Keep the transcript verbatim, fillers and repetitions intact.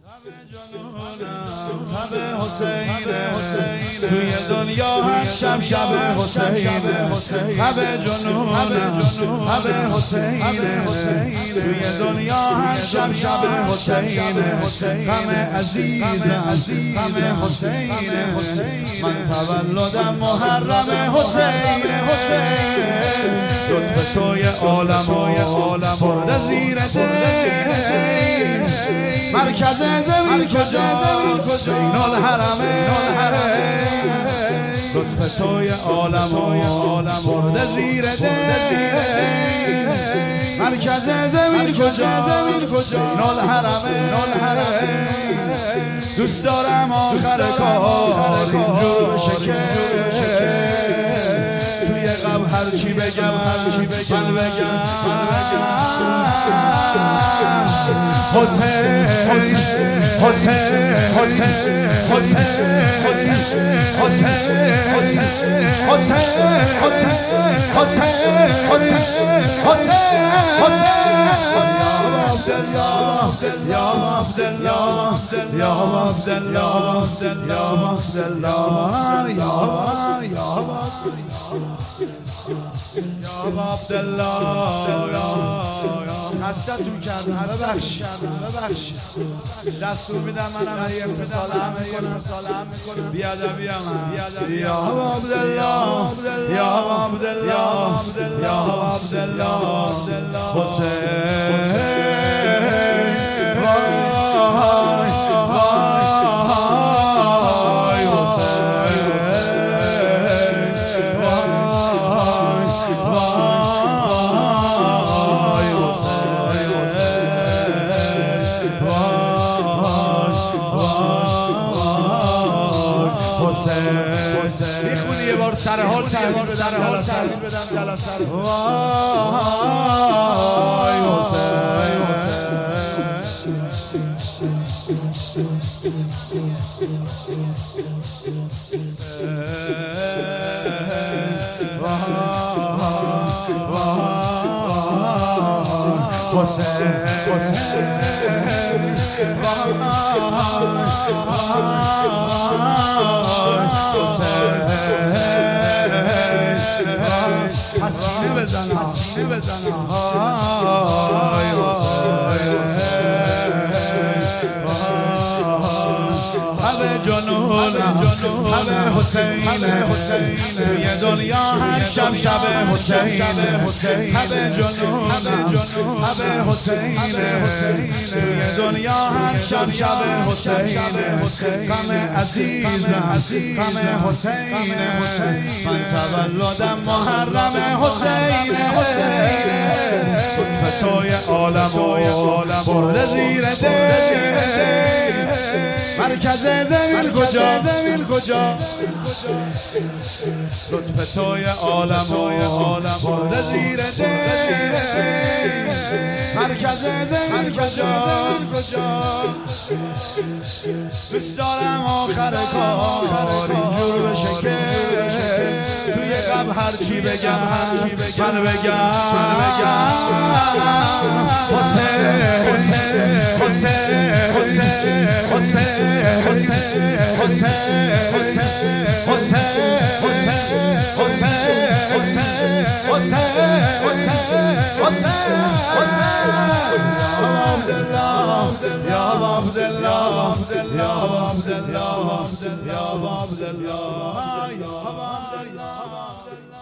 تب حسینه توی دنیا هر شب شب حسینه تب جنونم تب حسینه توی دنیا هر شب شب حسینه غم عزیزم غم حسینه من تولدم محرم حسینه لطف توی عالم و عالم برده زیر دل مرکز زمین کجاست بین الحرمین لطف توی عالم و عالم برده زیر دل مرکز زمین کجاست بین الحرمین دوست دارم آخر کار اینجور بشه که توی قبر هرچی بگم هرچی بگم من بگم حسین حسین حسین حسین حسین حسین حسین یا عبدالله یا عبدالله یا عبدالله یا عبدالله خستتون کردم ببخشید ببخشید دستور میدم منم ای امتصالم میکنم بیادبی هم یا عبدالله یا عبدالله یا عبدالله حسین میخونی یه بار سر حال تحویل بدم جلسه رو وای حسین حسینه بزن حسینه بزن تب جنونم تب حسینه توی دنیا هر شب شب حسینه تب جنونم تب حسینه توی دنیا هر شب شب حسینه غم عزیزم غم حسینه من تولدم محرم حسینه لطف توی عالم و عالم برده زیر دل مرکز زمین کجا زمین کجا لطف توی عالم و عالم برده زیر دل مرکز زمین کجا دوست دارم آخر کار اینجور بشه که توی قبر هرچی بگم من بگم حسین حسین حسین حسین یا عبدالله یا عبدالله یا عبدالله یا عبدالله